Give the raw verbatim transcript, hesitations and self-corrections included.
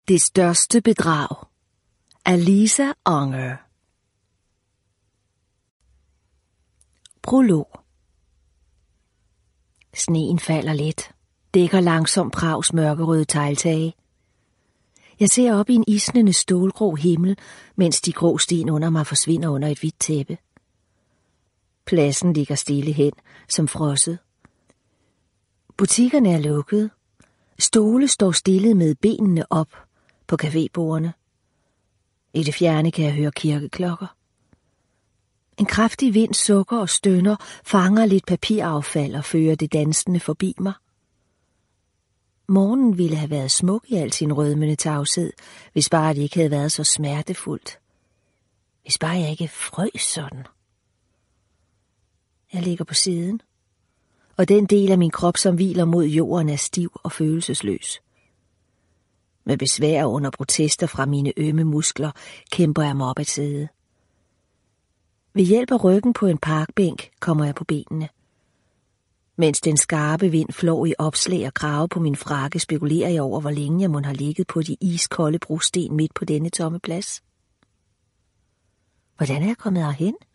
Det største bedrag af Lisa Unger. Prolog. Sneen falder let, dækker langsomt Prags mørkerøde tegltage. Jeg ser op i en isnende stålgrå himmel, mens de grå sten under mig forsvinder under et hvidt tæppe. Pladsen ligger stille hen, som frosset. Butikkerne er lukkede. Stole står stillet med benene op på cafébordene. I det fjerne kan jeg høre kirkeklokker. En kraftig vind sukker og stønner, fanger lidt papiraffald og fører det dansende forbi mig. Morgen ville have været smuk i al sin rødmende tavshed, hvis bare det ikke havde været så smertefuldt. Hvis bare jeg ikke frøs sådan. Jeg ligger på siden, og den del af min krop, som hviler mod jorden, er stiv og følelsesløs. Med besvær under protester fra mine ømme muskler, kæmper jeg mig op at sidde. Ved hjælp af ryggen på en parkbænk kommer jeg på benene. Mens den skarpe vind flår i opslag og krave på min frakke, spekulerer jeg over, hvor længe jeg mon har ligget på de iskolde brosten midt på denne tomme plads. Hvordan er jeg kommet herhen?